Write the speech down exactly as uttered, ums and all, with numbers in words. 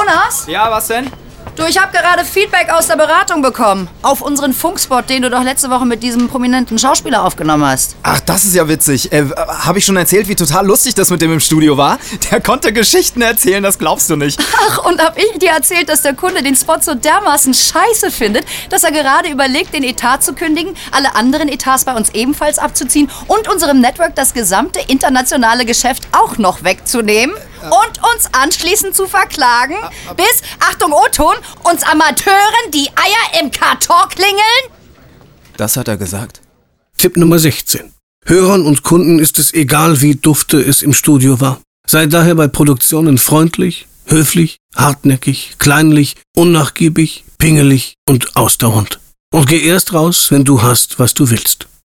Jonas? Ja, was denn? Du, ich habe gerade Feedback aus der Beratung bekommen. Auf unseren Funkspot, den du doch letzte Woche mit diesem prominenten Schauspieler aufgenommen hast. Ach, das ist ja witzig. Äh, habe ich schon erzählt, wie total lustig das mit dem im Studio war? Der konnte Geschichten erzählen, das glaubst du nicht. Ach, und hab ich dir erzählt, dass der Kunde den Spot so dermaßen scheiße findet, dass er gerade überlegt, den Etat zu kündigen, alle anderen Etats bei uns ebenfalls abzuziehen und unserem Network das gesamte internationale Geschäft auch noch wegzunehmen? Und uns anschließend zu verklagen, bis, Achtung O-Ton, uns Amateuren die Eier im Karton klingeln? Das hat er gesagt. Tipp Nummer sechzehn. Hörern und Kunden ist es egal, wie dufte es im Studio war. Sei daher bei Produktionen freundlich, höflich, hartnäckig, kleinlich, unnachgiebig, pingelig und ausdauernd. Und geh erst raus, wenn du hast, was du willst.